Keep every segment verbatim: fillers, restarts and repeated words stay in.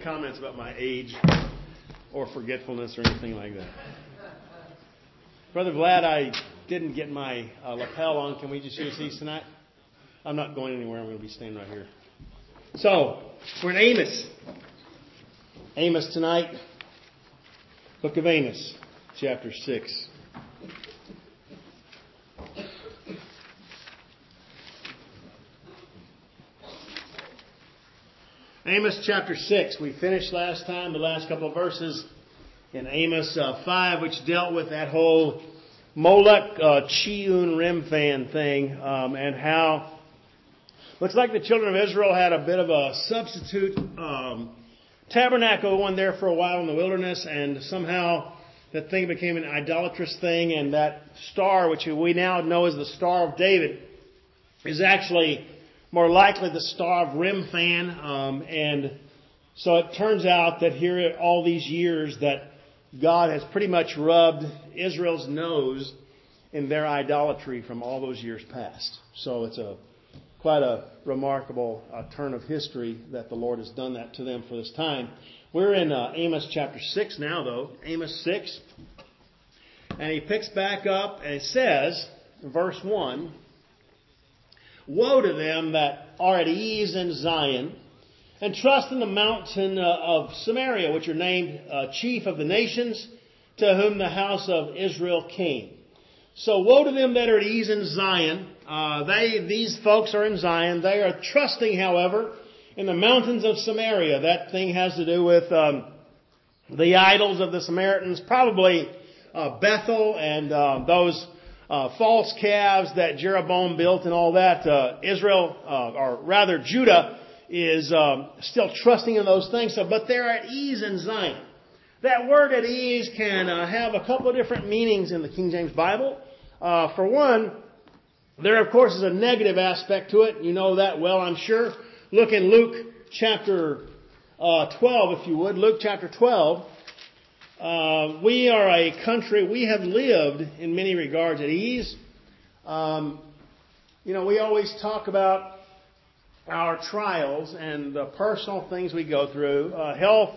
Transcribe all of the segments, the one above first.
any comments about my age or forgetfulness or anything like that. Brother Vlad, I didn't get my uh, lapel on. Can we just use these tonight? I'm not going anywhere. I'm going to be staying right here. So, we're in Amos. Amos tonight. Book of Amos, chapter six. Amos chapter six. We finished last time, the last couple of verses in Amos uh, five, which dealt with that whole Molech uh, Chiun Remphan thing, um, and how looks like the children of Israel had a bit of a substitute um, tabernacle one there for a while in the wilderness, and somehow that thing became an idolatrous thing, and that star, which we now know as the Star of David, is actually more likely the Star of Remphan, um, and so it turns out that here all these years that God has pretty much rubbed Israel's nose in their idolatry from all those years past. So it's a quite a remarkable uh, turn of history that the Lord has done that to them for this time. We're in uh, Amos chapter six now, though. Amos six. And he picks back up and it says, verse one, "Woe to them that are at ease in Zion, and trust in the mountain uh, of Samaria, which are named uh, chief of the nations, to whom the house of Israel came." So woe to them that are at ease in Zion. Uh, they, these folks are in Zion. They are trusting, however, in the mountains of Samaria. That thing has to do with um, the idols of the Samaritans, probably uh, Bethel and uh, those uh, false calves that Jeroboam built and all that. Uh, Israel, uh, or rather Judah, is um, still trusting in those things. So, but they're at ease in Zion. That word at ease can uh, have a couple of different meanings in the King James Bible. Uh, for one, there of course is a negative aspect to it. You know that well, I'm sure. Look in Luke chapter uh, twelve, if you would. Luke chapter twelve. Uh, we are a country, we have lived in many regards at ease. Um, you know, we always talk about our trials and the personal things we go through, uh, health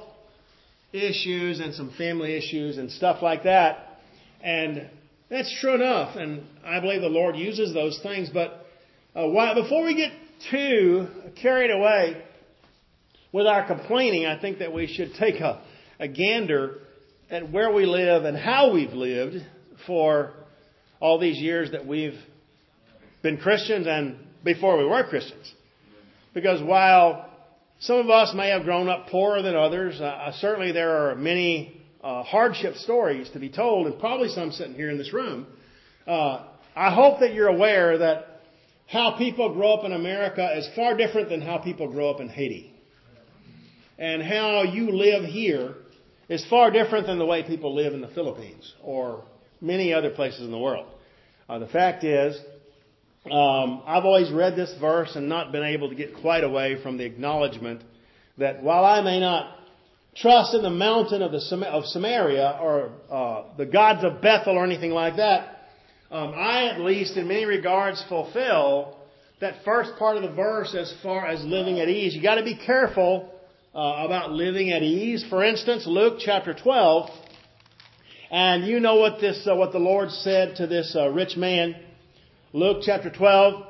issues and some family issues and stuff like that. And that's true enough. And I believe the Lord uses those things. But uh, why, before we get too carried away with our complaining, I think that we should take a, a gander at where we live and how we've lived for all these years that we've been Christians and before we were Christians. Because while some of us may have grown up poorer than others, uh, certainly there are many uh, hardship stories to be told, and probably some sitting here in this room. Uh, I hope that you're aware that how people grow up in America is far different than how people grow up in Haiti. And how you live here is far different than the way people live in the Philippines or many other places in the world. Uh, the fact is, Um, I've always read this verse and not been able to get quite away from the acknowledgement that while I may not trust in the mountain of the of Samaria or uh, the gods of Bethel or anything like that, um, I at least in many regards fulfill that first part of the verse as far as living at ease. You got to be careful uh, about living at ease. For instance, Luke chapter twelve, and you know what this uh, what the Lord said to this uh, rich man. Luke chapter twelve,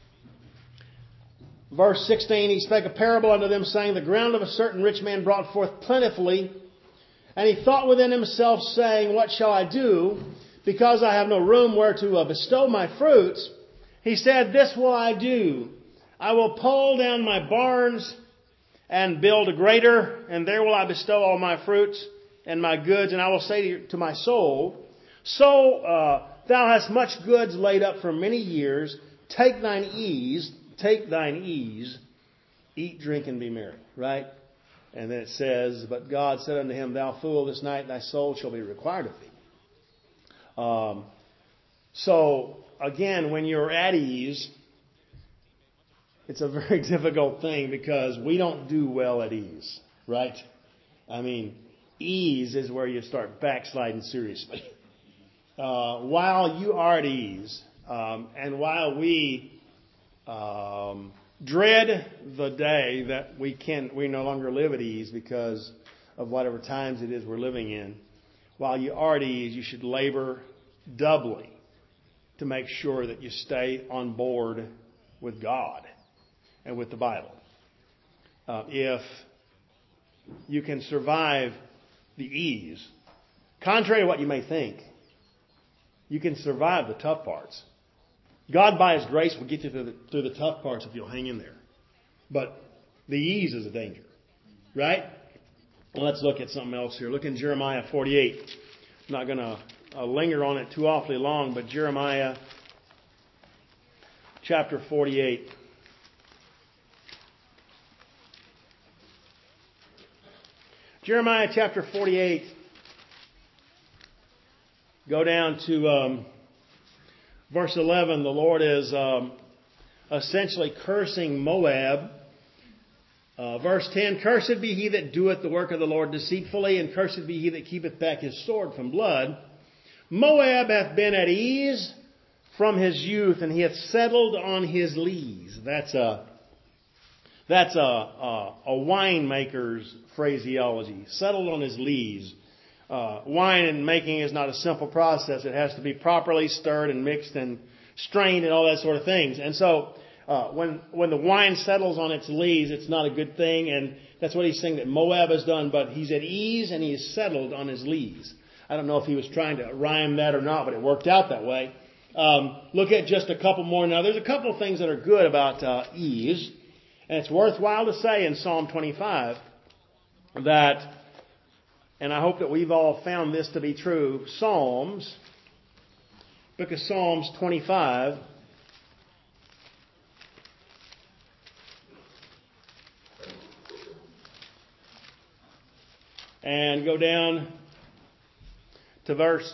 verse sixteen, "He spake a parable unto them, saying, The ground of a certain rich man brought forth plentifully. And he thought within himself, saying, What shall I do? Because I have no room where to uh, bestow my fruits. He said, This will I do. I will pull down my barns and build a greater, and there will I bestow all my fruits and my goods. And I will say to, to my soul, So, uh, Thou hast much goods laid up for many years. Take thine ease, take thine ease, eat, drink, and be merry." Right? And then it says, "But God said unto him, Thou fool, this night thy soul shall be required of thee." Um, so, again, when you're at ease, it's a very difficult thing because we don't do well at ease. Right? I mean, ease is where you start backsliding seriously. Uh, while you are at ease, um, and while we um, dread the day that we can we no longer live at ease because of whatever times it is we're living in. While you are at ease, you should labor doubly to make sure that you stay on board with God and with the Bible. Uh, if you can survive the ease, contrary to what you may think, you can survive the tough parts. God, by His grace, will get you through the, through the tough parts if you'll hang in there. But the ease is a danger. Right? Well, let's look at something else here. Look in Jeremiah forty-eight. I'm not going to uh, linger on it too awfully long, but Jeremiah chapter forty-eight. Jeremiah chapter forty-eight. Go down to um, verse eleven. The Lord is um, essentially cursing Moab. Uh, verse ten, cursed be he that doeth the work of the Lord deceitfully, and cursed be he that keepeth back his sword from blood. Moab hath been at ease from his youth, and he hath settled on his lees. That's a that's a, a, a winemaker's phraseology. Settled on his lees. Uh, wine making is not a simple process. It has to be properly stirred and mixed and strained and all that sort of things. And so uh, when when the wine settles on its lees, it's not a good thing. And that's what he's saying that Moab has done. But he's at ease and he is settled on his lees. I don't know if he was trying to rhyme that or not, but it worked out that way. Um, look at just a couple more now. There's a couple of things that are good about uh, ease. And it's worthwhile to say in Psalm twenty-five that, and I hope that we've all found this to be true, Psalms, book of Psalms twenty-five, and go down to verse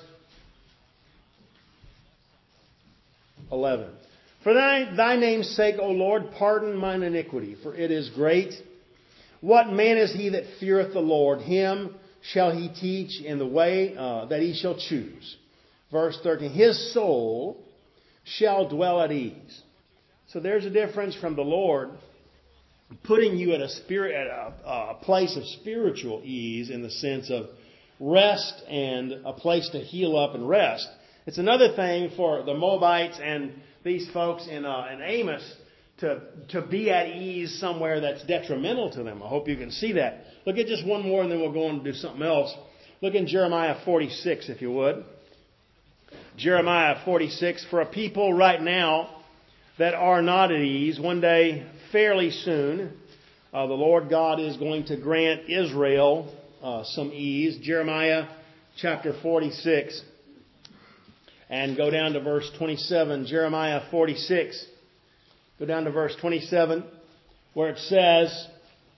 eleven. For thy, thy name's sake, O Lord, pardon mine iniquity, for it is great. What man is he that feareth the Lord? Him shall he teach in the way uh, that he shall choose. Verse thirteen, his soul shall dwell at ease. So there's a difference from the Lord putting you at a spirit, at a, a place of spiritual ease in the sense of rest and a place to heal up and rest. It's another thing for the Moabites and these folks in, uh, in Amos to, to be at ease somewhere that's detrimental to them. I hope you can see that. Look at just one more and then we'll go on to do something else. Look in Jeremiah forty-six, if you would. Jeremiah forty-six, for a people right now that are not at ease, one day, fairly soon, uh, the Lord God is going to grant Israel uh, some ease. Jeremiah chapter forty-six. And go down to verse twenty-seven. Jeremiah forty-six. Go down to verse twenty-seven, where it says,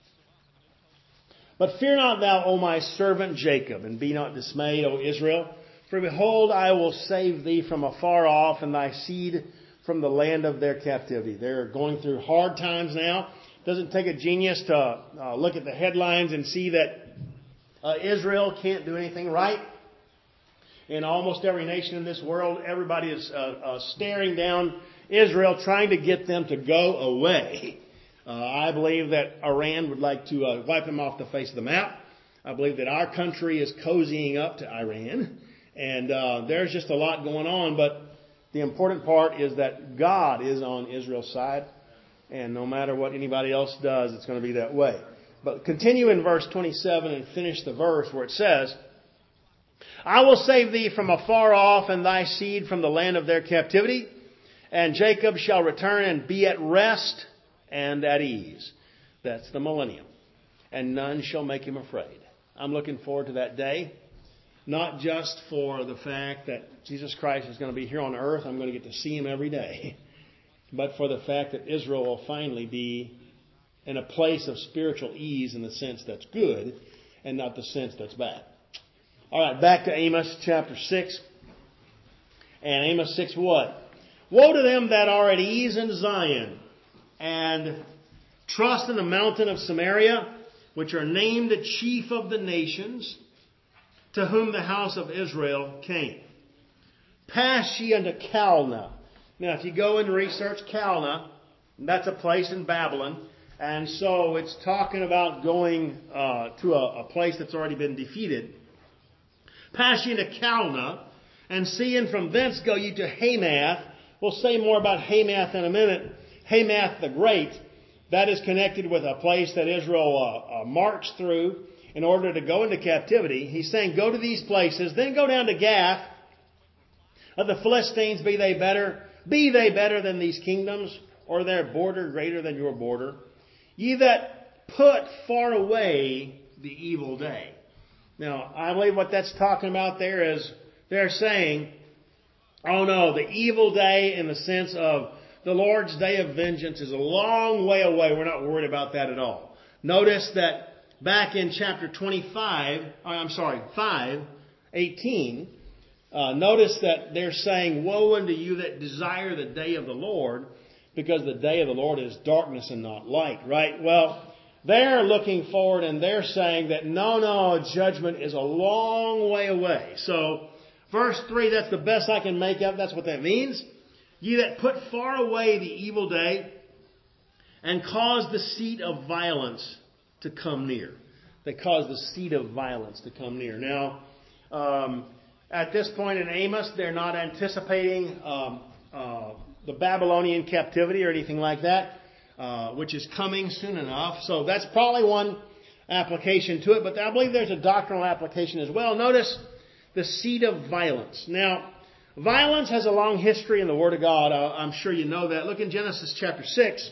but fear not thou, O my servant Jacob, and be not dismayed, O Israel. For behold, I will save thee from afar off, and thy seed from the land of their captivity. They're going through hard times now. It doesn't take a genius to uh, look at the headlines and see that uh, Israel can't do anything right. In almost every nation in this world, everybody is uh, uh, staring down Israel, trying to get them to go away. Uh, I believe that Iran would like to uh, wipe them off the face of the map. I believe that our country is cozying up to Iran. And uh, there's just a lot going on. But the important part is that God is on Israel's side. And no matter what anybody else does, it's going to be that way. But continue in verse twenty-seven and finish the verse where it says, I will save thee from afar off, and thy seed from the land of their captivity. And Jacob shall return and be at rest and at ease. That's the millennium. And none shall make him afraid. I'm looking forward to that day. Not just for the fact that Jesus Christ is going to be here on earth. I'm going to get to see him every day. But for the fact that Israel will finally be in a place of spiritual ease in the sense that's good and not the sense that's bad. All right, back to Amos chapter six. And Amos six what? Woe to them that are at ease in Zion, and trust in the mountain of Samaria, which are named the chief of the nations, to whom the house of Israel came. Pass ye unto Calneh. Now, if you go and research Calneh, And that's a place in Babylon. And so it's talking about going uh, to a, a place that's already been defeated. Pass ye into Calneh, and seeing from thence go ye to Hamath. We'll say more about Hamath in a minute. Hamath the Great. That is connected with a place that Israel uh, uh, marched through in order to go into captivity. He's saying, go to these places, then go down to Gath. Of the Philistines, be they better? Be they better than these kingdoms, or their border greater than your border? Ye that put far away the evil day. Now, I believe what that's talking about there is they're saying, oh no, the evil day in the sense of the Lord's day of vengeance is a long way away. We're not worried about that at all. Notice that back in chapter twenty-five, I'm sorry, five, eighteen, uh, notice that they're saying, woe unto you that desire the day of the Lord, because the day of the Lord is darkness and not light, right? Well, they're looking forward and they're saying that no, no, judgment is a long way away. So, verse three, that's the best I can make of. That's what that means. Ye that put far away the evil day and cause the seat of violence to come near. They cause the seat of violence to come near. Now, um, at this point in Amos, they're not anticipating um, uh, the Babylonian captivity or anything like that, uh, which is coming soon enough. So that's probably one application to it. But I believe there's a doctrinal application as well. Notice the seat of violence. Now, violence has a long history in the Word of God. I'm sure you know that. Look in Genesis chapter six.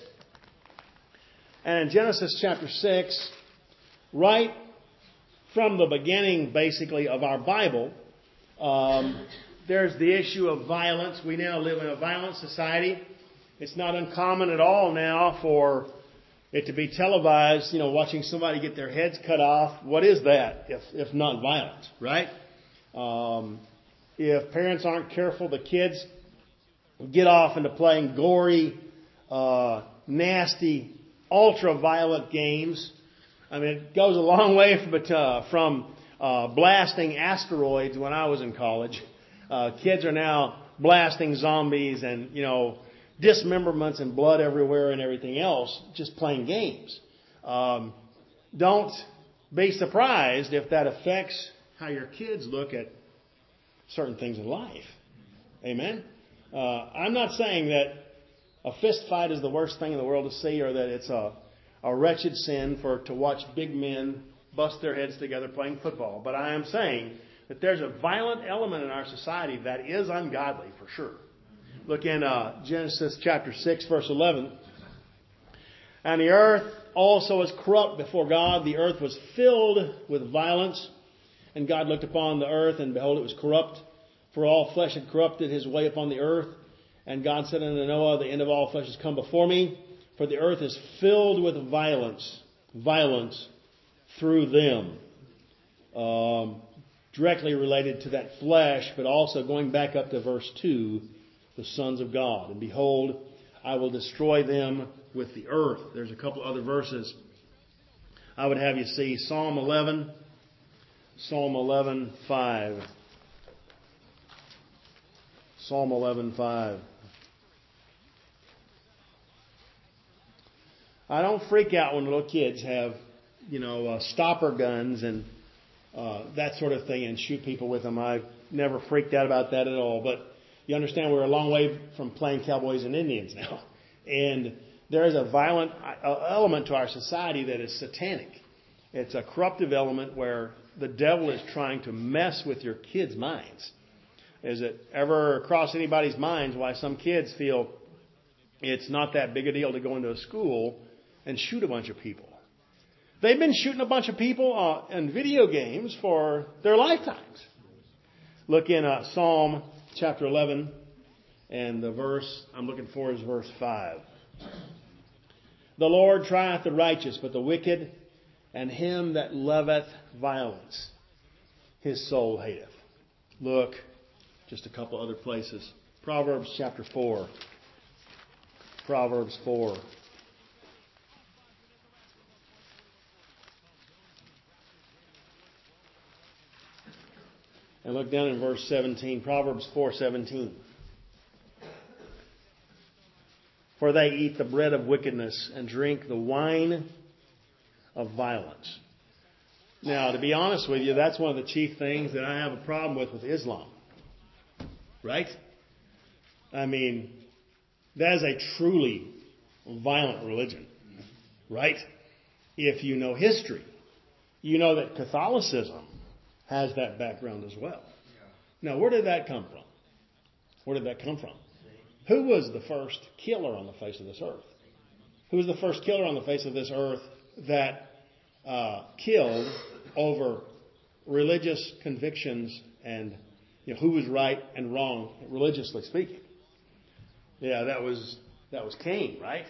And in Genesis chapter six, right from the beginning, basically, of our Bible, um, there's the issue of violence. We now live in a violent society. It's not uncommon at all now for it to be televised, you know, watching somebody get their heads cut off. What is that if, if not violence, right? Um, if parents aren't careful, the kids get off into playing gory, uh, nasty, ultra-violent games. I mean, it goes a long way from, uh, from uh, blasting asteroids when I was in college. Uh, kids are now blasting zombies and, you know, dismemberments and blood everywhere and everything else, just playing games. Um, don't be surprised if that affects how your kids look at certain things in life. Amen? Uh, I'm not saying that a fist fight is the worst thing in the world to see, or that it's a, a wretched sin for to watch big men bust their heads together playing football. But I am saying that there's a violent element in our society that is ungodly for sure. Look in uh, Genesis chapter six, verse eleven. And the earth also was corrupt before God. The earth was filled with violence. And God looked upon the earth, and behold, it was corrupt. For all flesh had corrupted his way upon the earth. And God said unto Noah, the end of all flesh has come before me. For the earth is filled with violence. Violence through them. Um, directly related to that flesh, but also going back up to verse two. The sons of God. And behold, I will destroy them with the earth. There's a couple other verses I would have you see. Psalm eleven. Psalm eleven, five. Psalm eleven, five. I don't freak out when little kids have, you know, uh, stopper guns and uh, that sort of thing and shoot people with them. I've never freaked out about that at all. But you understand we're a long way from playing cowboys and Indians now. And there is a violent element to our society that is satanic. It's a corruptive element where the devil is trying to mess with your kids' minds. Is it ever crossed anybody's minds why some kids feel it's not that big a deal to go into a school and shoot a bunch of people? They've been shooting a bunch of people uh, in video games for their lifetimes. Look in uh, Psalm chapter eleven, and the verse I'm looking for is verse five. The Lord trieth the righteous, but the wicked and him that loveth violence, his soul hateth. Look, just a couple other places. Proverbs chapter four. Proverbs four. And look down in verse seventeen. Proverbs four seventeen. for they eat the bread of wickedness and drink the wine of violence. Now, to be honest with you, that's one of the chief things that I have a problem with with Islam. Right? I mean, that is a truly violent religion. Right? If you know history, you know that Catholicism has that background as well. Now, where did that come from? Where did that come from? Who was the first killer on the face of this earth? Who was the first killer on the face of this earth that uh, killed over religious convictions and, you know, who was right and wrong, religiously speaking? Yeah, that was that was Cain, right?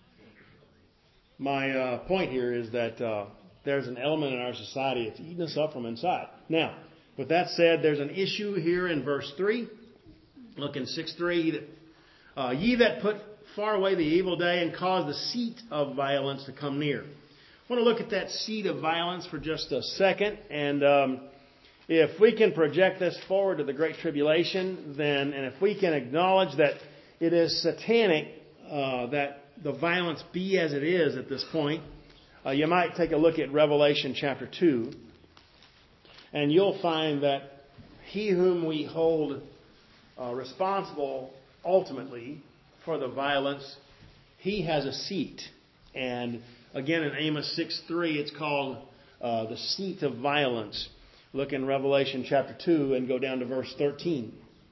My uh, point here is that uh, there's an element in our society that's eating us up from inside. Now, with that said, there's an issue here in verse three. Look in six three. Uh, Ye that put far away the evil day and cause the seat of violence to come near. I want to look at that seat of violence for just a second. And um, if we can project this forward to the Great Tribulation, then, and if we can acknowledge that it is satanic, uh, that the violence be as it is at this point, uh, you might take a look at Revelation chapter two. And you'll find that he whom we hold uh, responsible ultimately for the violence, he has a seat. And again, in Amos six three, it's called uh, the seat of violence. Look in Revelation chapter two and go down to verse thirteen.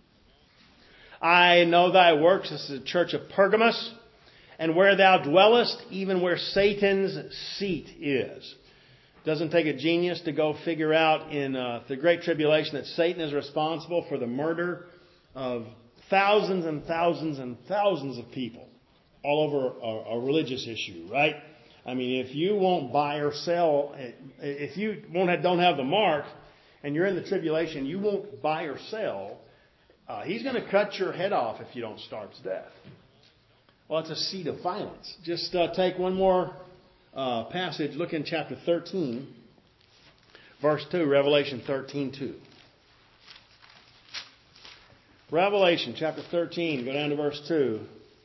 I know thy works. This is the church of Pergamos. And where thou dwellest, even where Satan's seat is. Doesn't take a genius to go figure out in uh, the Great Tribulation that Satan is responsible for the murder of thousands and thousands and thousands of people all over a, a religious issue, right? I mean, if you won't buy or sell, if you won't have, don't have the mark and you're in the tribulation, you won't buy or sell, uh, he's going to cut your head off if you don't starve to death. Well, it's a seat of violence. Just uh, take one more uh, passage. Look in chapter thirteen, verse two, Revelation thirteen two. Revelation chapter thirteen, go down to verse two.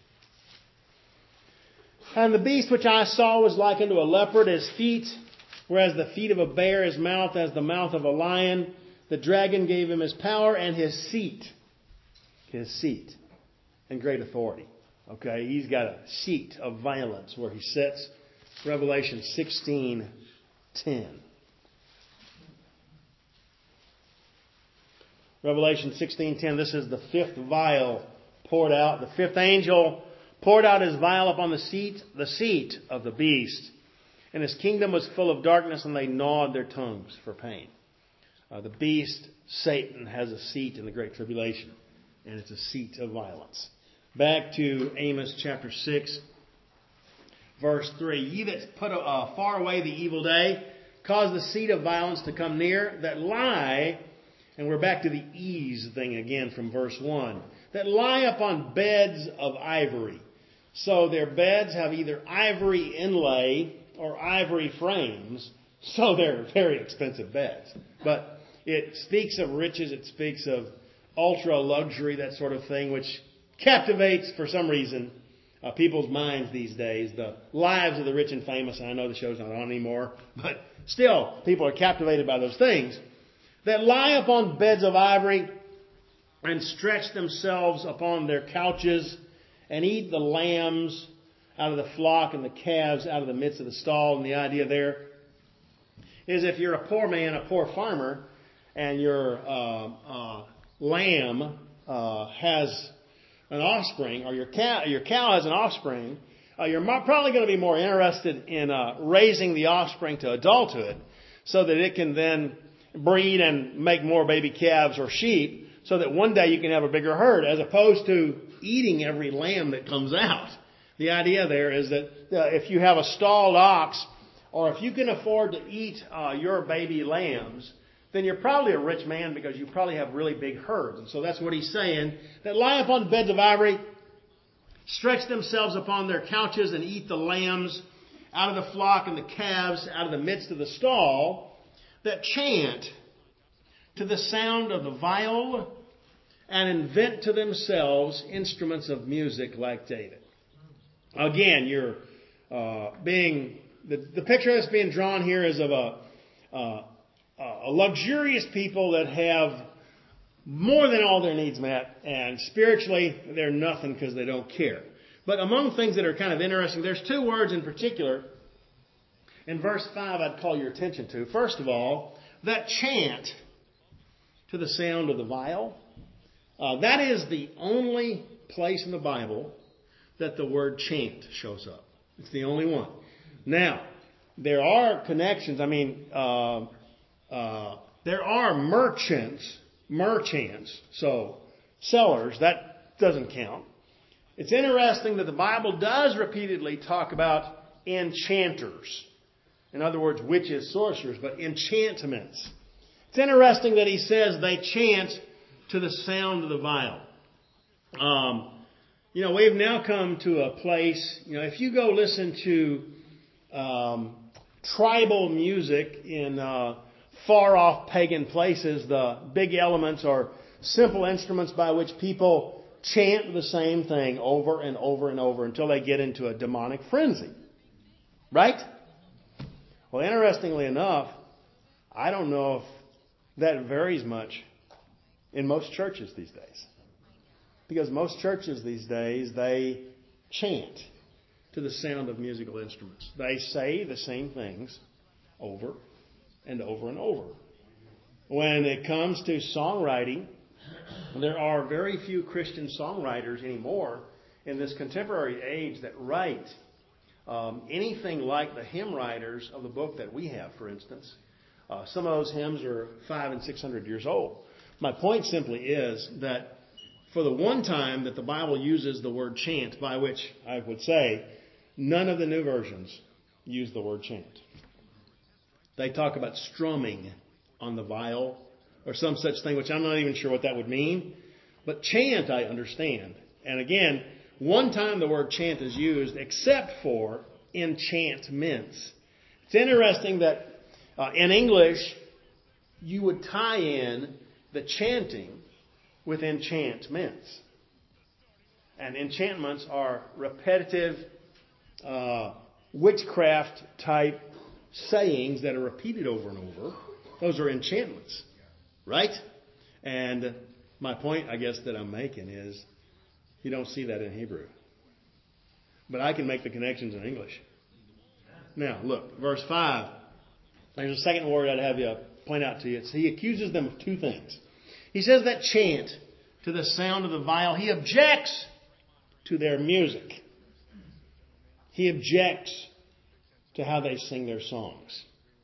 And the beast which I saw was like unto a leopard, his feet were as the feet of a bear, his mouth as the mouth of a lion. The dragon gave him his power and his seat. His seat and great authority. Okay, he's got a seat of violence where he sits. Revelation sixteen ten. Revelation sixteen ten. This is the fifth vial poured out. The fifth angel poured out his vial upon the seat, the seat of the beast, and his kingdom was full of darkness, and they gnawed their tongues for pain. Uh, the beast, Satan, has a seat in the Great Tribulation, and it's a seat of violence. Back to Amos chapter six, verse three. Ye that put uh, far away the evil day, cause the seat of violence to come near, that lie, and we're back to the ease thing again from verse one, that lie upon beds of ivory. So their beds have either ivory inlay or ivory frames, so they're very expensive beds. But it speaks of riches, it speaks of ultra luxury, that sort of thing, which captivates, for some reason, uh, people's minds these days. The lives of the rich and famous, and I know the show's not on anymore, but still, people are captivated by those things. That lie upon beds of ivory and stretch themselves upon their couches and eat the lambs out of the flock and the calves out of the midst of the stall. And the idea there is if you're a poor man, a poor farmer, and your uh, uh, lamb uh, has an offspring, or your cow, your cow has an offspring, uh, you're probably going to be more interested in uh, raising the offspring to adulthood so that it can then breed and make more baby calves or sheep so that one day you can have a bigger herd, as opposed to eating every lamb that comes out. The idea there is that uh, if you have a stalled ox, or if you can afford to eat uh, your baby lambs, then you're probably a rich man because you probably have really big herds. And so that's what he's saying. That lie upon beds of ivory, stretch themselves upon their couches and eat the lambs out of the flock and the calves out of the midst of the stall, that chant to the sound of the viol and invent to themselves instruments of music like David. Again, you're uh, being, the, the picture that's being drawn here is of a, uh, a luxurious people that have more than all their needs met, and spiritually they're nothing because they don't care. But among things that are kind of interesting, there's two words in particular in verse five I'd call your attention to. First of all, that chant to the sound of the viol. Uh, that is the only place in the Bible that the word chant shows up. It's the only one. Now, there are connections. I mean, uh, uh, there are merchants, merchants, so sellers. That doesn't count. It's interesting that the Bible does repeatedly talk about enchanters. In other words, witches, sorcerers, but enchantments. It's interesting that he says they chant to the sound of the viol. Um, you know, we've now come to a place, you know, if you go listen to um, tribal music in uh, far-off pagan places, the big elements are simple instruments by which people chant the same thing over and over and over until they get into a demonic frenzy. Right? Well, interestingly enough, I don't know if that varies much in most churches these days. Because most churches these days, they chant to the sound of musical instruments. They say the same things over and over and over. When it comes to songwriting, there are very few Christian songwriters anymore in this contemporary age that write um, anything like the hymn writers of the book that we have, for instance. Uh, some of those hymns are five and six hundred years old. My point simply is that for the one time that the Bible uses the word chant, by which I would say none of the new versions use the word chant. They talk about strumming on the viol or some such thing, which I'm not even sure what that would mean. But chant, I understand. And again, one time the word chant is used except for enchantments. It's interesting that uh, in English, you would tie in the chanting with enchantments. And enchantments are repetitive uh, witchcraft type sayings that are repeated over and over. Those are enchantments. Right? And my point, I guess, that I'm making is you don't see that in Hebrew. But I can make the connections in English. Now, look, verse five. There's a second word I'd have you point out to you. It's, he accuses them of two things. He says that chant to the sound of the viol. He objects to their music. He objects to how they sing their songs.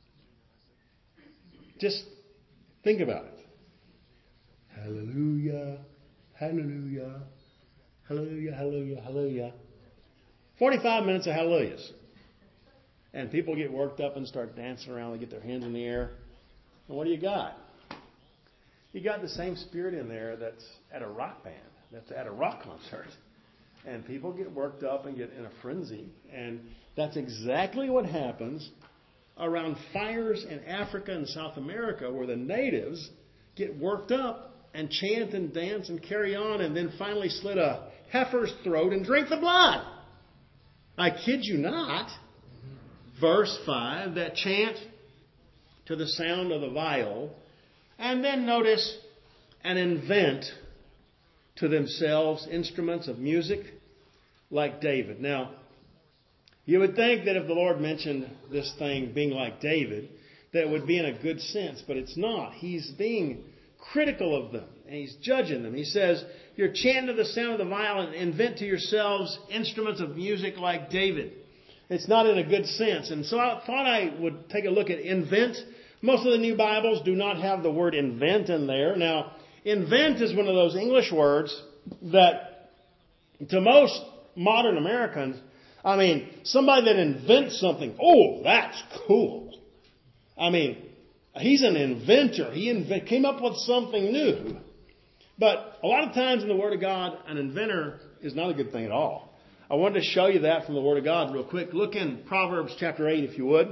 Just think about it. Hallelujah, hallelujah, hallelujah, hallelujah, hallelujah. forty-five minutes of hallelujahs. And people get worked up and start dancing around. They get their hands in the air. And what do you got? You got the same spirit in there that's at a rock band, that's at a rock concert. And people get worked up and get in a frenzy. And that's exactly what happens around fires in Africa and South America, where the natives get worked up and chant and dance and carry on, and then finally slit a heifer's throat and drink the blood. I kid you not. Verse five, that chant to the sound of the viol, and then notice, and invent to themselves instruments of music like David. Now, you would think that if the Lord mentioned this thing being like David, that it would be in a good sense, but it's not. He's being critical of them, and he's judging them. He says, you're chanting to the sound of the viol and invent to yourselves instruments of music like David. It's not in a good sense. And so I thought I would take a look at invent. Most of the new Bibles do not have the word invent in there. Now, invent is one of those English words that to most modern Americans, I mean, somebody that invents something, oh, that's cool. I mean, he's an inventor. He inv- came up with something new. But a lot of times in the Word of God, an inventor is not a good thing at all. I wanted to show you that from the Word of God real quick. Look in Proverbs chapter eight, if you would.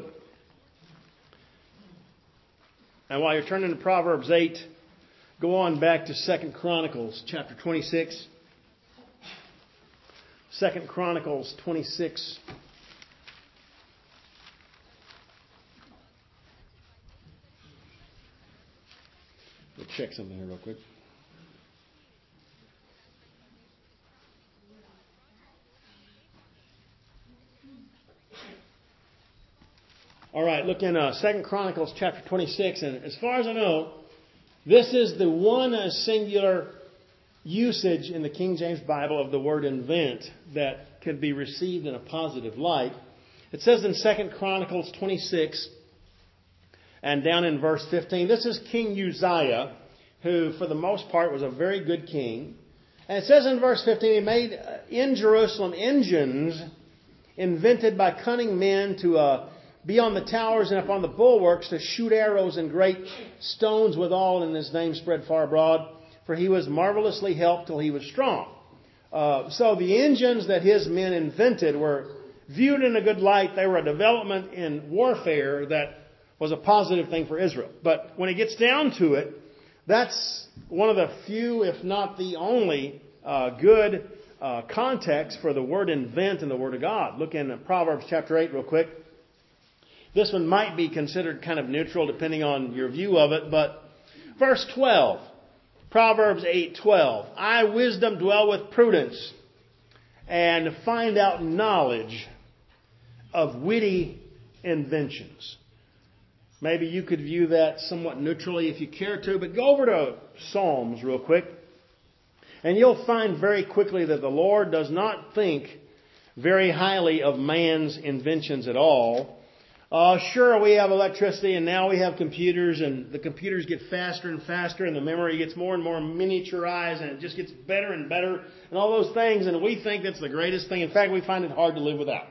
And while you're turning to Proverbs eight, go on back to Second Chronicles chapter twenty-six. Second Chronicles twenty-six. We'll check something here real quick. All right, look in uh, Second Chronicles chapter twenty-six, and as far as I know, this is the one uh, singular usage in the King James Bible of the word invent that could be received in a positive light. It says in Second Chronicles twenty-six, and down in verse fifteen, this is King Uzziah, who for the most part was a very good king. And it says in verse fifteen, he made in Jerusalem engines invented by cunning men to uh, be on the towers and upon the bulwarks to shoot arrows and great stones withal, and his name spread far abroad, for he was marvelously helped till he was strong. Uh, so the engines that his men invented were viewed in a good light. They were a development in warfare that was a positive thing for Israel. But when it gets down to it, that's one of the few, if not the only, uh, good uh, context for the word invent in the Word of God. Look in Proverbs chapter eight real quick. This one might be considered kind of neutral depending on your view of it, but verse twelve, Proverbs eight twelve. I, wisdom, dwell with prudence and find out knowledge of witty inventions. Maybe you could view that somewhat neutrally if you care to, but go over to Psalms real quick, and you'll find very quickly that the Lord does not think very highly of man's inventions at all. Uh, sure, we have electricity, and now we have computers, and the computers get faster and faster, and the memory gets more and more miniaturized, and it just gets better and better, and all those things, and we think that's the greatest thing. In fact, we find it hard to live without.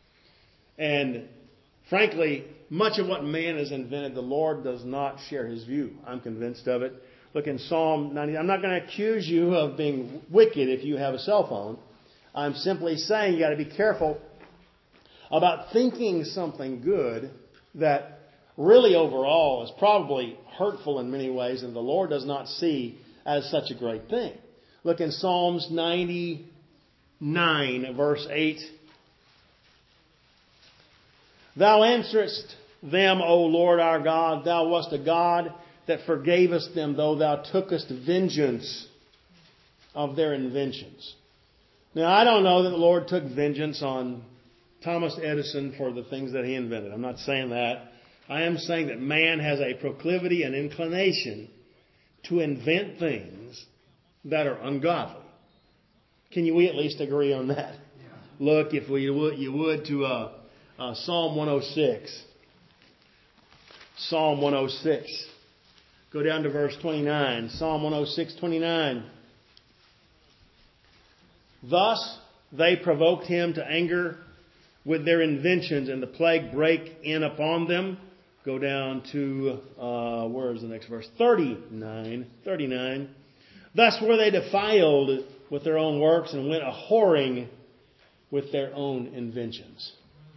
And frankly, much of what man has invented, the Lord does not share his view. I'm convinced of it. Look in Psalm ninety. I'm not going to accuse you of being wicked if you have a cell phone. I'm simply saying you got to be careful about thinking something good that really overall is probably hurtful in many ways, and the Lord does not see as such a great thing. Look in Psalms ninety-nine, verse eight. Thou answerest them, O Lord our God. Thou wast a God that forgavest them, though thou tookest vengeance of their inventions. Now, I don't know that the Lord took vengeance on Thomas Edison for the things that he invented. I'm not saying that. I am saying that man has a proclivity and inclination to invent things that are ungodly. Can you, we at least agree on that? Yeah. Look, if we would, you would, to uh, uh, Psalm one oh six. Psalm one oh six. Go down to verse twenty-nine. Psalm one oh six, twenty-nine. Thus they provoked him to anger with their inventions, and the plague brake in upon them. Go down to, uh, where is the next verse? thirty-nine. thirty-nine. Thus were they defiled with their own works, and went a-whoring with their own inventions.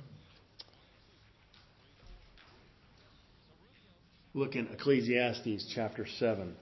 Look in Ecclesiastes chapter seven.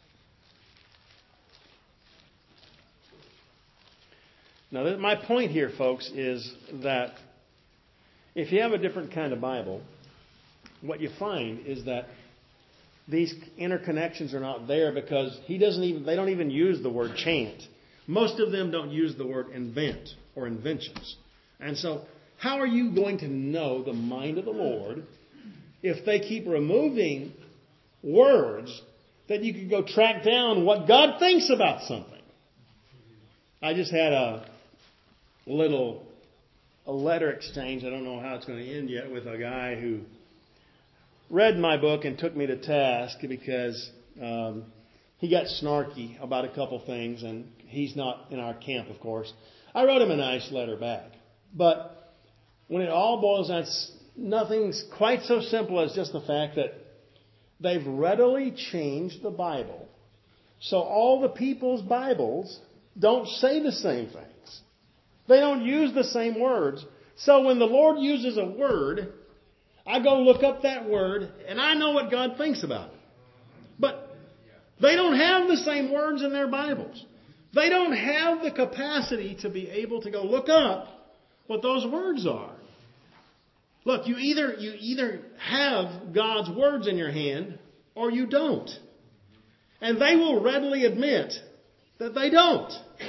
Now, my point here, folks, is that if you have a different kind of Bible, what you find is that these interconnections are not there because he doesn't even, they don't even use the word chant. Most of them don't use the word invent or inventions. And so, how are you going to know the mind of the Lord if they keep removing words that you could go track down what God thinks about something? I just had a little a letter exchange. I don't know how it's going to end yet, with a guy who read my book and took me to task because um, he got snarky about a couple things, and he's not in our camp, of course. I wrote him a nice letter back. But when it all boils down, nothing's quite so simple as just the fact that they've readily changed the Bible. So all the people's Bibles don't say the same things. They don't use the same words. So when the Lord uses a word, I go look up that word, and I know what God thinks about it. But they don't have the same words in their Bibles. They don't have the capacity to be able to go look up what those words are. Look, you either you either have God's words in your hand or you don't. And they will readily admit that they don't.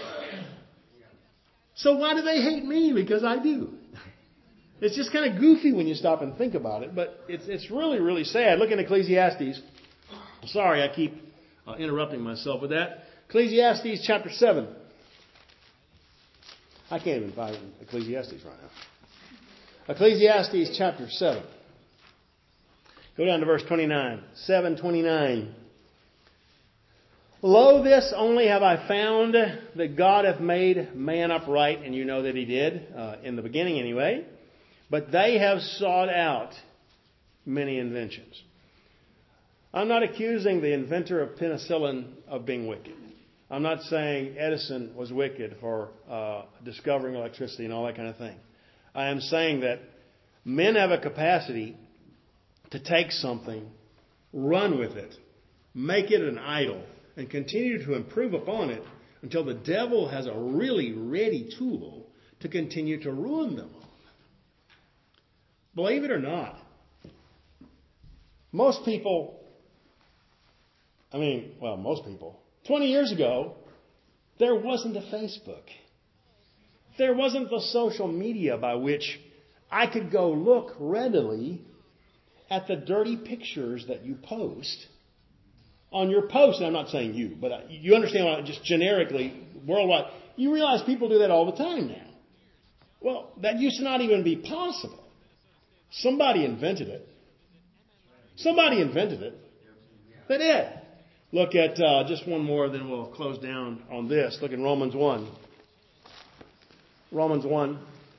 So why do they hate me? Because I do. It's just kind of goofy when you stop and think about it, but it's it's really, really sad. Look in Ecclesiastes. Sorry, I keep uh, interrupting myself with that. Ecclesiastes chapter seven. I can't even find Ecclesiastes right now. Ecclesiastes chapter seven. Go down to verse twenty-nine. seven twenty-nine. Lo, this only have I found, that God hath made man upright, and you know that he did, uh, in the beginning anyway. But they have sought out many inventions. I'm not accusing the inventor of penicillin of being wicked. I'm not saying Edison was wicked for uh, discovering electricity and all that kind of thing. I am saying that men have a capacity to take something, run with it, make it an idol, and continue to improve upon it until the devil has a really ready tool to continue to ruin them. Believe it or not, most people, I mean, well, most people, twenty years ago, there wasn't a Facebook. There wasn't the social media by which I could go look readily at the dirty pictures that you post on your post. And I'm not saying you, but you understand what I, just generically, worldwide. You realize people do that all the time now. Well, that used to not even be possible. Somebody invented it. Somebody invented it. They did. Look at uh, just one more, then we'll close down on this. Look in Romans one. Romans one.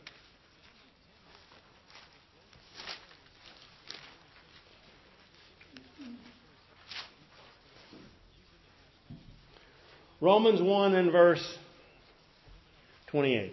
Romans one and verse twenty-eight.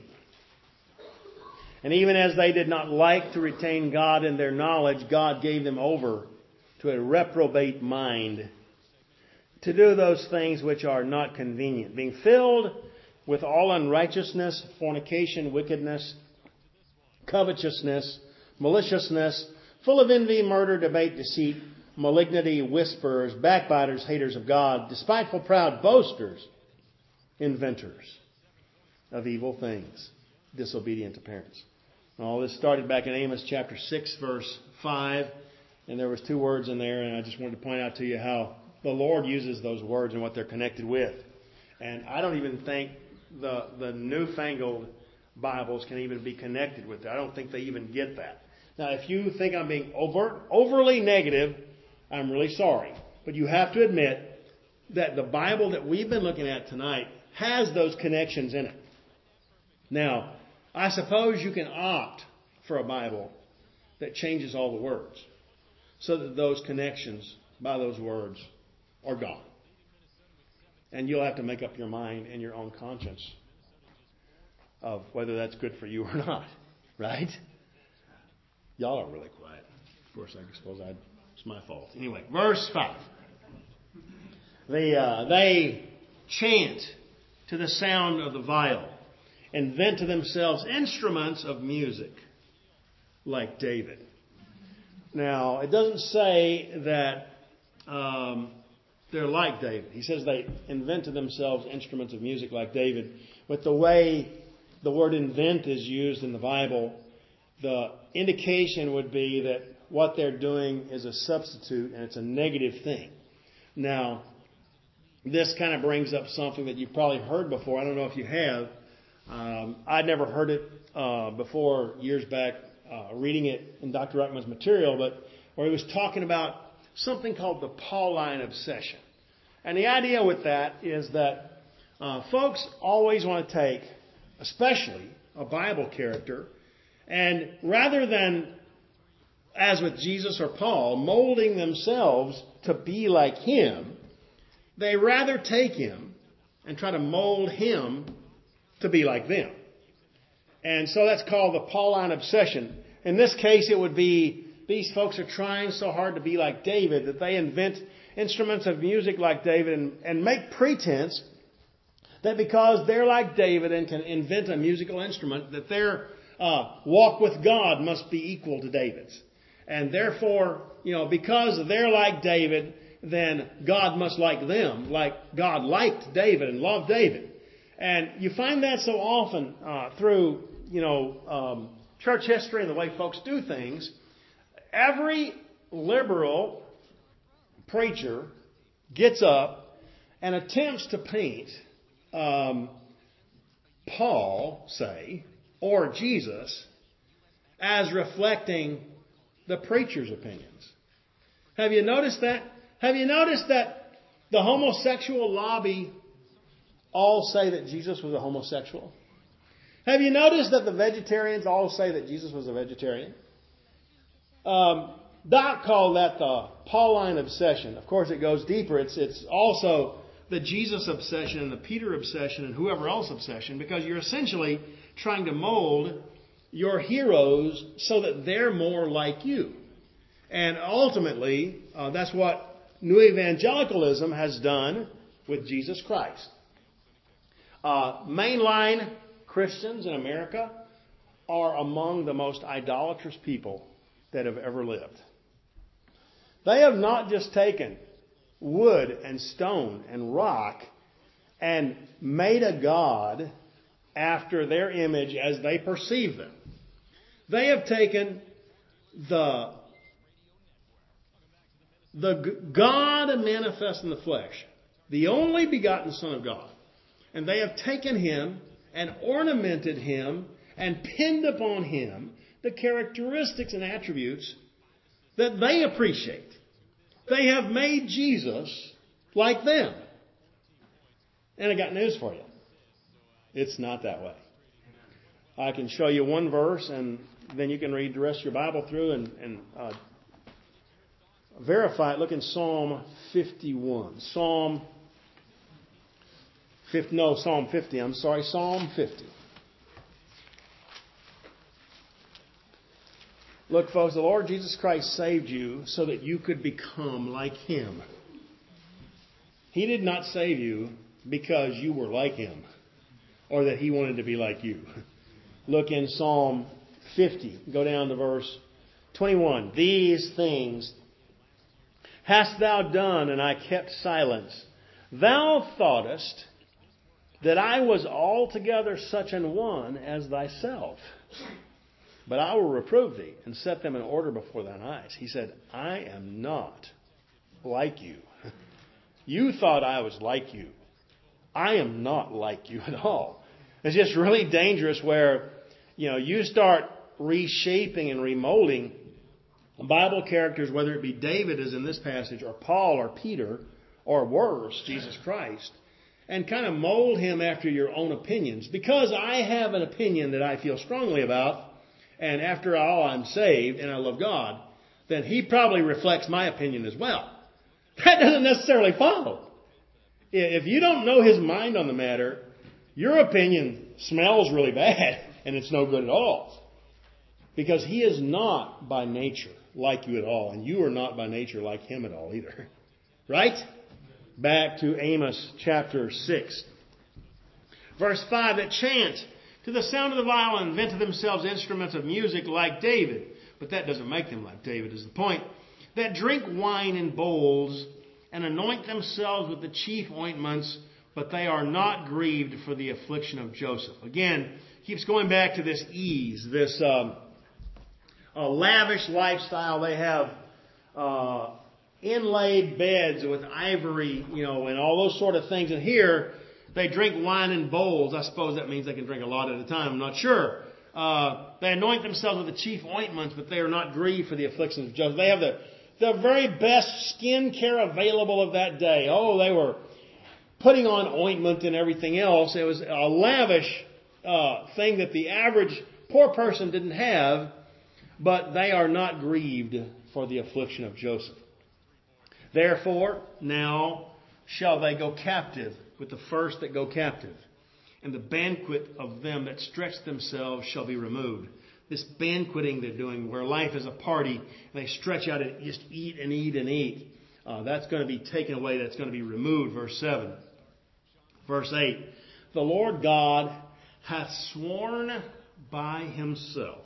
And even as they did not like to retain God in their knowledge, God gave them over to a reprobate mind to do those things which are not convenient, being filled with all unrighteousness, fornication, wickedness, covetousness, maliciousness, full of envy, murder, debate, deceit, malignity, whisperers, backbiters, haters of God, despiteful, proud, boasters, inventors of evil things, disobedient to parents. And all this started back in Amos chapter six, verse five, and there was two words in there, and I just wanted to point out to you how the Lord uses those words and what they're connected with. And I don't even think the the newfangled Bibles can even be connected with that. I don't think they even get that. Now, if you think I'm being overt, overly negative, I'm really sorry. But you have to admit that the Bible that we've been looking at tonight has those connections in it. Now, I suppose you can opt for a Bible that changes all the words so that those connections by those words are gone. And you'll have to make up your mind and your own conscience of whether that's good for you or not. Right? Y'all are really quiet. Of course, I suppose I'd, it's my fault. Anyway, verse five. They, uh, they chant to the sound of the viol, invent to themselves instruments of music like David. Now, it doesn't say that um, they're like David. He says they invent to themselves instruments of music like David. But the way the word invent is used in the Bible, the indication would be that what they're doing is a substitute and it's a negative thing. Now, this kind of brings up something that you've probably heard before. I don't know if you have. Um, I'd never heard it uh, before years back, uh, reading it in Doctor Ruckman's material, but where he was talking about something called the Pauline obsession. And the idea with that is that uh, folks always want to take, especially a Bible character, and rather than, as with Jesus or Paul, molding themselves to be like him, they rather take him and try to mold him to be like them. And so that's called the Pauline obsession. In this case, it would be these folks are trying so hard to be like David that they invent instruments of music like David and, and make pretense that because they're like David and can invent a musical instrument, that their uh, walk with God must be equal to David's. And therefore, you know, because they're like David, then God must like them, like God liked David and loved David. And you find that so often uh, through, you know, um, church history and the way folks do things. Every liberal preacher gets up and attempts to paint um, Paul, say, or Jesus as reflecting the preacher's opinions. Have you noticed that? Have you noticed that the homosexual lobby all say that Jesus was a homosexual? Have you noticed that the vegetarians all say that Jesus was a vegetarian? Um, Doc called that the Pauline obsession. Of course, it goes deeper. It's it's also the Jesus obsession and the Peter obsession and whoever else obsession, because you're essentially trying to mold your heroes so that they're more like you. And ultimately, uh, that's what New Evangelicalism has done with Jesus Christ. Uh, mainline Christians in America are among the most idolatrous people that have ever lived. They have not just taken wood and stone and rock and made a god after their image as they perceive them. They have taken the, the God manifest in the flesh, the only begotten Son of God, and they have taken him and ornamented him and pinned upon him the characteristics and attributes that they appreciate. They have made Jesus like them. And I got news for you. It's not that way. I can show you one verse, and then you can read the rest of your Bible through and, and uh, verify it. Look in Psalm fifty-one. Psalm fifty, no, Psalm fifty. I'm sorry, Psalm fifty. Look, folks, the Lord Jesus Christ saved you so that you could become like him. He did not save you because you were like him or that he wanted to be like you. Look in Psalm fifty. Go down to verse twenty-one. These things hast thou done, and I kept silence. Thou thoughtest that I was altogether such an one as thyself. But I will reprove thee and set them in order before thine eyes. He said, I am not like you. You thought I was like you. I am not like you at all. It's just really dangerous where, you know, you start reshaping and remolding Bible characters, whether it be David as in this passage, or Paul or Peter, or worse, Jesus Christ, and kind of mold him after your own opinions. Because I have an opinion that I feel strongly about, and after all, I'm saved and I love God, then he probably reflects my opinion as well. That doesn't necessarily follow. If you don't know his mind on the matter, your opinion smells really bad and it's no good at all. Because he is not by nature like you at all, and you are not by nature like him at all either. Right? Back to Amos chapter six. Verse five, that chant to the sound of the violin, invented themselves instruments of music like David. But that doesn't make them like David, is the point. That drink wine in bowls and anoint themselves with the chief ointments, but they are not grieved for the affliction of Joseph. Again, keeps going back to this ease, this um, uh, lavish lifestyle. They have uh, inlaid beds with ivory, you know, and all those sort of things. And here, they drink wine in bowls. I suppose that means they can drink a lot at a time. I'm not sure. Uh, they anoint themselves with the chief ointments, but they are not grieved for the afflictions of Joseph. They have the, the very best skin care available of that day. Oh, they were putting on ointment and everything else. It was a lavish uh, thing that the average poor person didn't have, but they are not grieved for the affliction of Joseph. Therefore, now shall they go captive with the first that go captive, and the banquet of them that stretch themselves shall be removed. This banqueting they're doing, where life is a party, and they stretch out and just eat and eat and eat, uh, that's going to be taken away, that's going to be removed. Verse seven. Verse eight. the Lord God hath sworn by himself,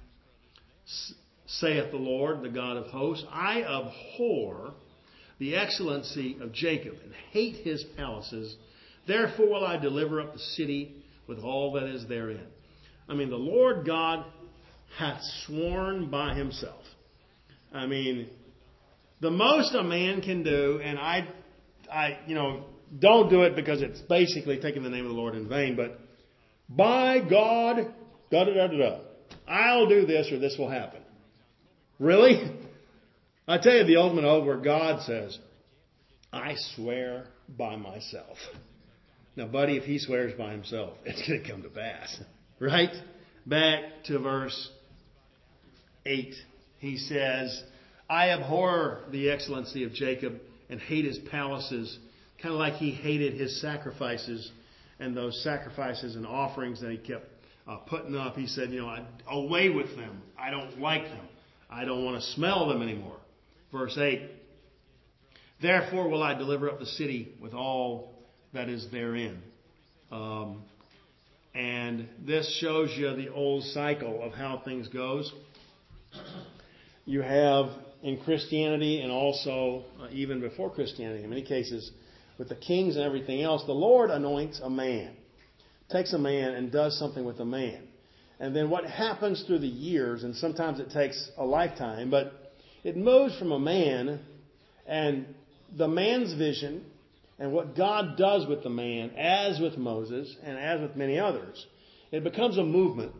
saith the Lord, the God of hosts, I abhor the excellency of Jacob and hate his palaces. Therefore will I deliver up the city with all that is therein. I mean, the Lord God hath sworn by himself. I mean, the most a man can do, and I, I, you know, don't do it because it's basically taking the name of the Lord in vain, but by God, da da da da da, I'll do this or this will happen. Really? I tell you the ultimate oath where God says, I swear by myself. Now, buddy, if he swears by himself, it's going to come to pass. Right? Back to verse eight. He says, I abhor the excellency of Jacob and hate his palaces, kind of like he hated his sacrifices and those sacrifices and offerings that he kept uh, putting up. He said, you know, away with them. I don't like them. I don't want to smell them anymore. Verse eight, therefore will I deliver up the city with all that is therein. Um, and this shows you the old cycle of how things goes. You have in Christianity and also uh, even before Christianity, in many cases, with the kings and everything else, the Lord anoints a man, takes a man and does something with a man. And then what happens through the years, and sometimes it takes a lifetime, but it moves from a man and the man's vision and what God does with the man, as with Moses and as with many others. It becomes a movement.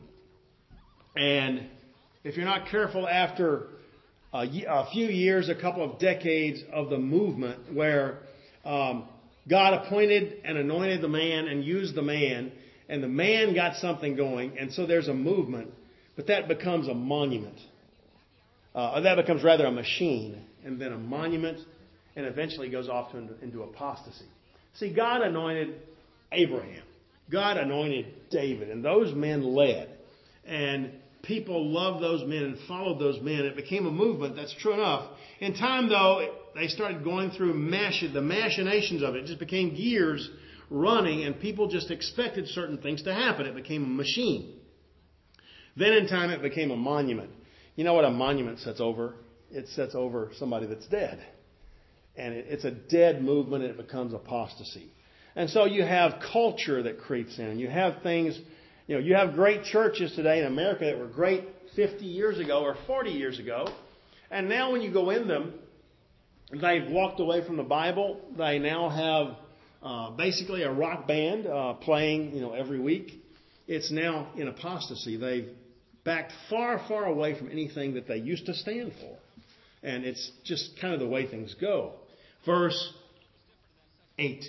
And if you're not careful, after a, a few years, a couple of decades of the movement where um, God appointed and anointed the man and used the man, and the man got something going, and so there's a movement, but that becomes a monument. Uh, that becomes rather a machine, and then a monument, and eventually goes off to, into apostasy. See, God anointed Abraham. God anointed David, and those men led. And people loved those men and followed those men. It became a movement, that's true enough. In time, though, they started going through mash- the machinations of it. It just became gears running, and people just expected certain things to happen. It became a machine. Then in time, it became a monument. You know what a monument sets over? It sets over somebody that's dead. And it, it's a dead movement, and it becomes apostasy. And so you have culture that creeps in. You have things, you know, you have great churches today in America that were great fifty years ago or forty years ago. And now when you go in them, they've walked away from the Bible. They now have uh, basically a rock band uh, playing, you know, every week. It's now in apostasy. They've backed far, far away from anything that they used to stand for. And it's just kind of the way things go. Verse eight.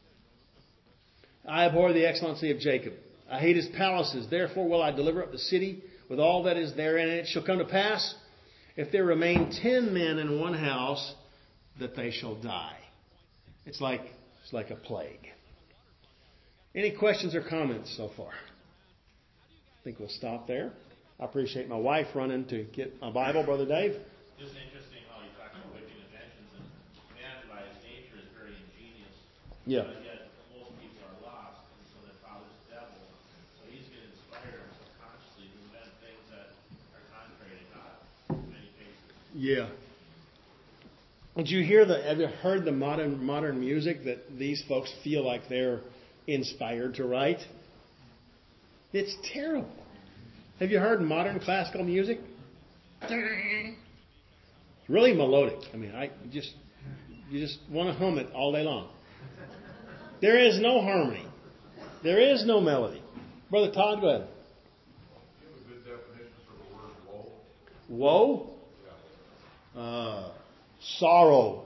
I abhor the excellency of Jacob. I hate his palaces. Therefore will I deliver up the city with all that is therein. And it shall come to pass, if there remain ten men in one house, that they shall die. It's like it's like a plague. Any questions or comments so far? I think we'll stop there. I appreciate my wife running to get my Bible, Brother Dave. Just interesting how you talk about wicked intentions, and man by his nature is very ingenious. Yeah. But yet most people are lost, and so their father's the devil. So he's getting inspired subconsciously to invent things that are contrary to God in many cases. Yeah. Did you hear the? Have you heard the modern modern music that these folks feel like they're inspired to write? It's terrible. Have you heard modern classical music? It's really melodic. I mean, I just you just want to hum it all day long. There is no harmony. There is no melody. Brother Todd, go ahead. Do you have a good definition for the word woe? Woe? Uh, sorrow.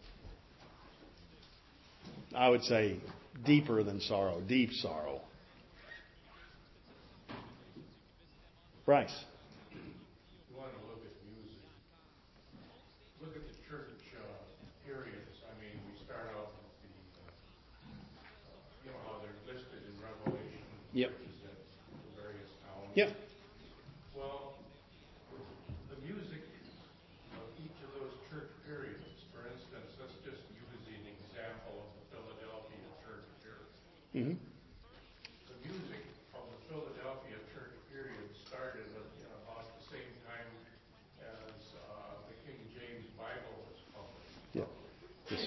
I would say deeper than sorrow, deep sorrow. Bryce. You want to look at music. Look at the church uh, periods. I mean, we start out with the, uh, you know, how they're listed in Revelation. Yep. Churches in the various towns. Yep. Well, the music of each of those church periods, for instance, let's just use an example of the Philadelphia church here. Mm-hmm.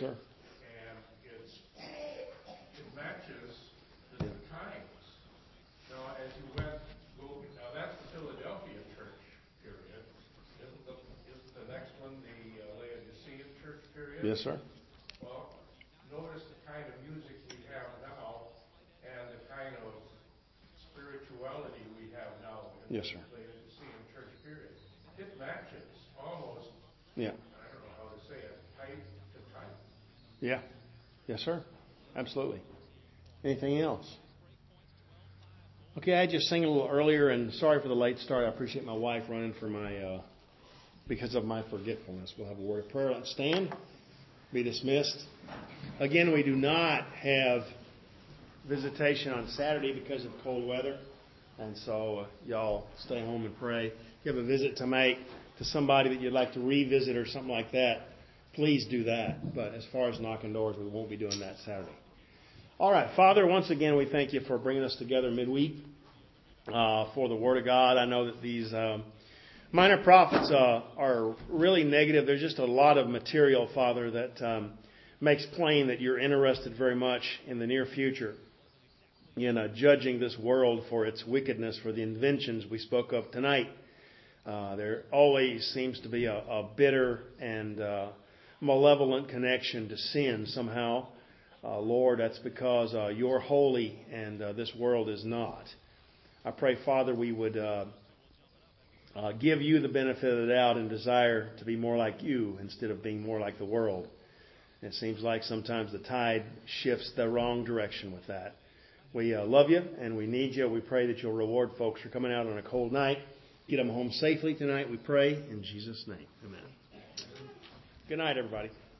sir. And it's, it matches the Yeah. times. Now, as you went, go, now that's the Philadelphia church period. Isn't the, isn't the next one the uh, Laodicean church period? Yes, sir. Well, notice the kind of music we have now and the kind of spirituality we have now in Yes, the sir. Laodicean church period. It matches almost, Yeah. I don't know how to say it, tight to tight. Yeah. Yes, sir. Absolutely. Anything else? Okay, I just sang a little earlier, and sorry for the late start. I appreciate my wife running for my, uh, because of my forgetfulness. We'll have a word of prayer. Let's stand. Be dismissed. Again, we do not have visitation on Saturday because of cold weather. And so uh, y'all stay home and pray. If you have a visit to make to somebody that you'd like to revisit or something like that, please do that. But as far as knocking doors, we won't be doing that Saturday. All right, Father, once again, we thank you for bringing us together midweek uh, for the Word of God. I know that these um, minor prophets uh, are really negative. There's just a lot of material, Father, that um, makes plain that you're interested very much in the near future in uh, judging this world for its wickedness, for the inventions we spoke of tonight. Uh, there always seems to be a, a bitter and uh, malevolent connection to sin somehow. Uh, Lord, that's because uh, you're holy and uh, this world is not. I pray, Father, we would uh, uh, give you the benefit of the doubt and desire to be more like you instead of being more like the world. It seems like sometimes the tide shifts the wrong direction with that. We uh, love you and we need you. We pray that you'll reward folks for coming out on a cold night. Get them home safely tonight, we pray. In Jesus' name, amen. Good night, everybody.